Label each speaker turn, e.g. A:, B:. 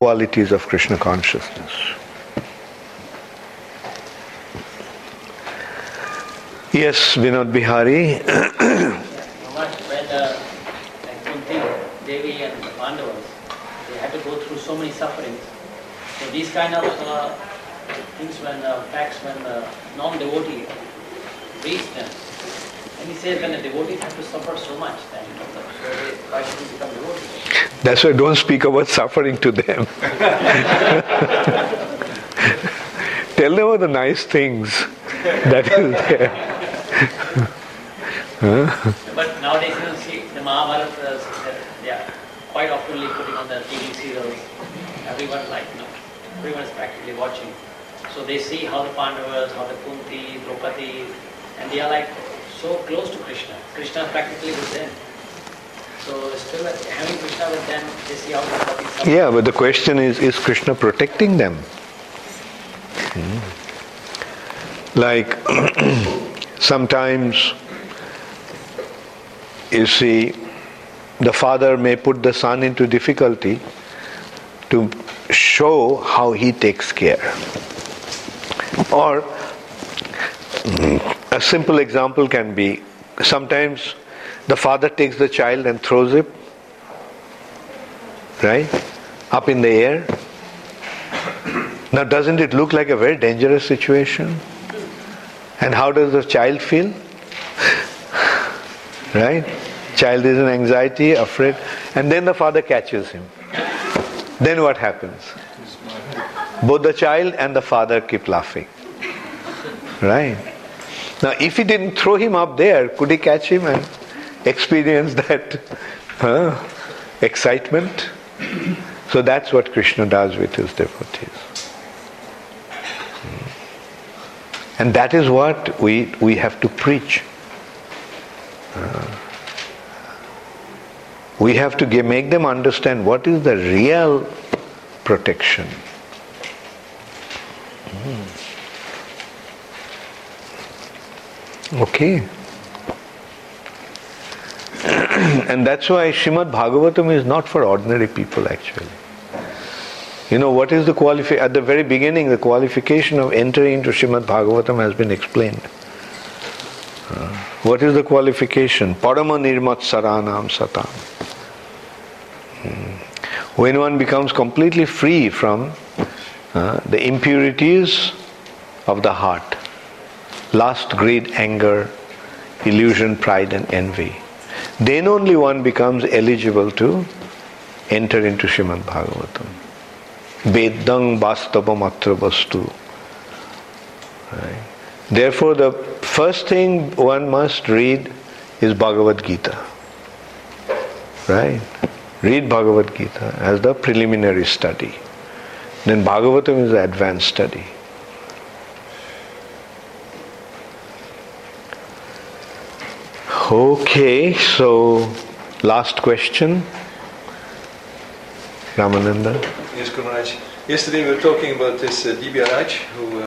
A: qualities of Krishna consciousness. Yes, Vinod Bihari.
B: When Kunti, Devi and the Pandavas, they had to go through so many sufferings. So these kind of things when non-devotee reach them, and he says when a devotee has to suffer so much, then why should he become devotee?
A: That's why don't speak about suffering to them. Tell them all the nice things that is there.
B: But nowadays you see the Mahabharata, they are quite oftenly putting on the TV serials. Everyone is practically watching. So they see how the Pandavas, how the Kunti, Draupadi, and they are like so close to Krishna. Krishna is practically with them. So still having Krishna with them, they see how Draupadi suffers.
A: Yeah, but the question is Krishna protecting them? Like sometimes you see the father may put the son into difficulty to show how he takes care. Or a simple example can be sometimes the father takes the child and throws it, right, up in the air. Now doesn't it look like a very dangerous situation? And how does the child feel? Right? Child is in anxiety, afraid, and then the father catches him. Then what happens? Both the child and the father keep laughing. Right? Now if he didn't throw him up there, could he catch him and experience that excitement? So that's what Krishna does with his devotees. And that is what we have to preach. We have to make them understand what is the real protection. Okay. And that's why Srimad Bhagavatam is not for ordinary people actually. You know, what is the at the very beginning, the qualification of entering into Srimad Bhagavatam has been explained. What is the qualification? Parama nirmat saranam satam. When one becomes completely free from the impurities of the heart, lust, greed, anger, illusion, pride and envy, then only one becomes eligible to enter into Srimad Bhagavatam. Vedang vastavam atra vastu. Right. Therefore, the first thing one must read is Bhagavad Gita. Right? Read Bhagavad Gita as the preliminary study. Then Bhagavatam is the advanced study. Okay, so last question. Ramananda.
C: Yes, Guru Maharaj. Yesterday we were talking about this D.B. Raj who